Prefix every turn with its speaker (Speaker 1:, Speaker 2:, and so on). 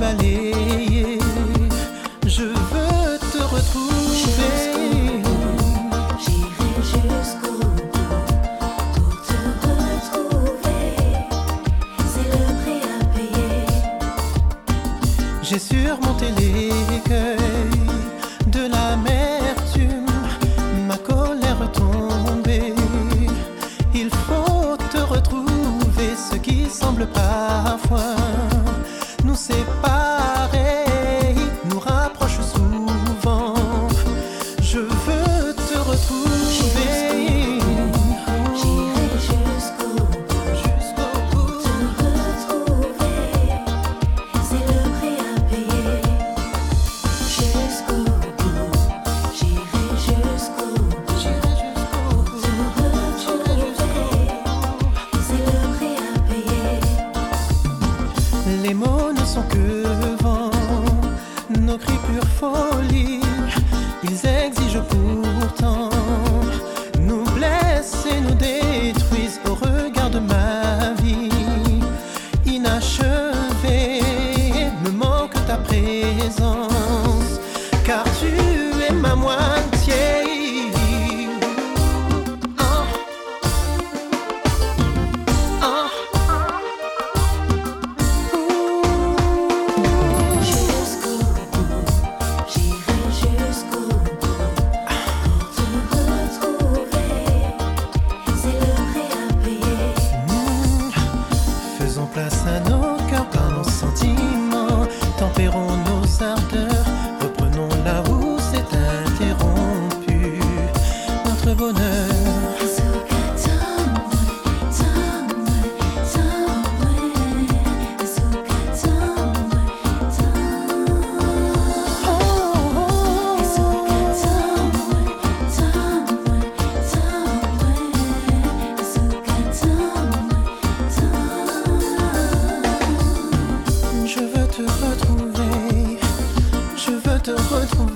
Speaker 1: balayer. Je veux te retrouver.
Speaker 2: J'irai jusqu'au bout pour te retrouver. C'est le prix à payer.
Speaker 1: J'ai surmonté l'écueil de l'amertume, ma colère tombée. Il faut te retrouver, ce qui semble parfois nous séparer, nous rapproche souvent. Je veux te retrouver.
Speaker 2: J'irai jusqu'au bout pour te retrouver. C'est le prix à payer. Jusqu'au bout. J'irai jusqu'au bout pour te retrouver. C'est le prix à payer.
Speaker 1: Les mots ne sont que vent, nos cris pure folie. Ils exigent pourtant, nous blessent et nous détruisent au regard de ma vie inachevée. Me manque ta présence, car tu es ma moitié. Oh. Oh.
Speaker 2: Jusqu'au bout, j'irai jusqu'au bout pour te retrouver. C'est le prix à payer.
Speaker 1: Faisons place à nos cœurs par nos sentiments, tempérons nos ardeurs, reprenons là où s'est interrompu notre bonheur.
Speaker 2: Azuka tamwe, tamwe, tamwe. Azuka tamwe, tamwe.
Speaker 1: Oh, oh,
Speaker 2: Azuka tamwe, tamwe, tamwe. Azuka tamwe, tamwe.
Speaker 1: je veux te retrouver, je veux te retrouver.